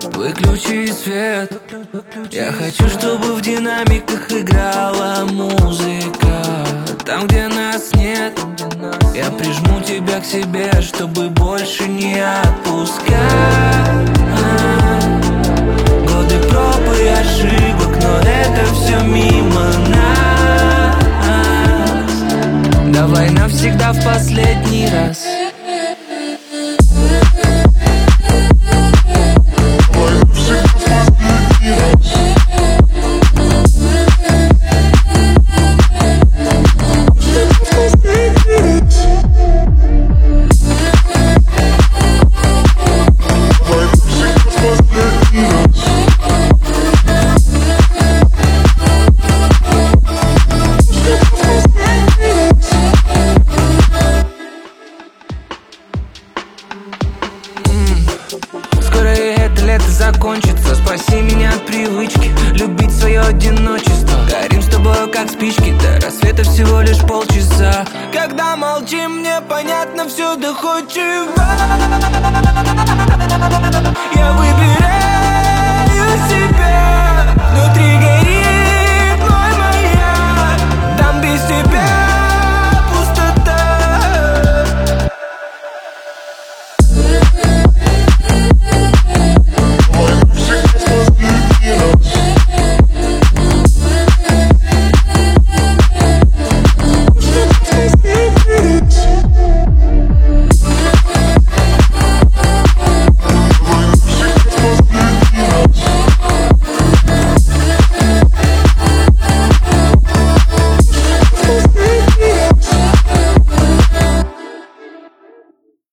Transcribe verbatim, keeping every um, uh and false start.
Выключи свет. Я хочу, чтобы в динамиках играла музыка. Там, где нас нет, я прижму тебя к себе, чтобы больше не отпускать. Годы проб и ошибок, но это все мимо нас. Давай навсегда в последний раз. Скоро и это лето закончится. Спаси меня от привычки любить свое одиночество. Горим с тобой как спички, до рассвета всего лишь полчаса. Когда молчим, мне понятно все доходчиво.